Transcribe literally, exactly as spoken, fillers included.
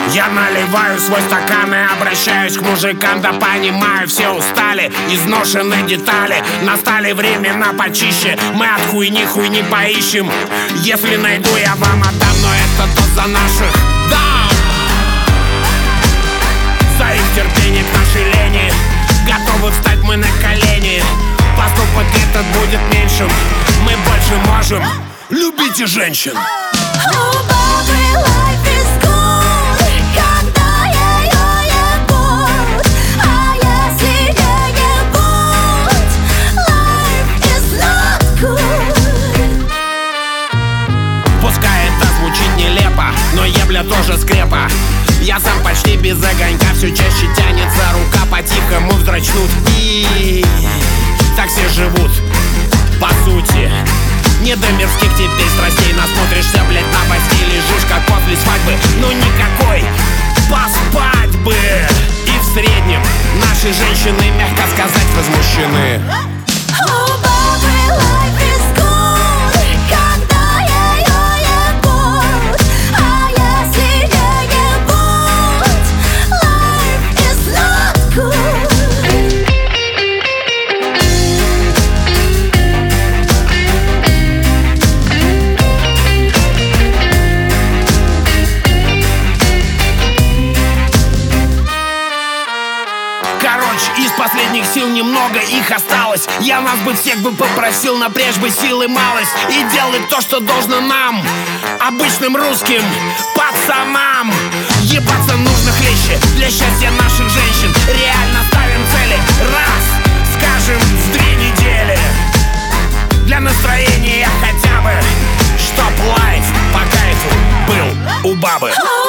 Я наливаю свой стакан и обращаюсь к мужикам, да понимаю, все устали, изношены детали. Настали времена почище, мы от хуйни хуйни поищем. Если найду, я вам отдам, но это то за наших. Да! За их терпение к нашей лени, готовы встать мы на колени. Поступок этот будет меньшим, мы больше можем. Любите женщин. Но ебля тоже скрепа. Я сам почти без огонька, все чаще тянется рука по-тихому вздрачнуть. И так все живут, по сути. Не до мирских теперь страстей, насмотришься, блять, на постели, лежишь как после свадьбы. Ну никакой, поспать бы. И в среднем наши женщины, мягко сказать, возмущены. Из последних сил немного их осталось. Я нас бы всех бы попросил напрячь бы силы малость и делать то, что должно нам, обычным русским пацанам. Ебаться нужно хлеще для счастья наших женщин. Реально ставим цели, раз, скажем, в две недели. Для настроения хотя бы, чтоб лайф по кайфу был у бабы.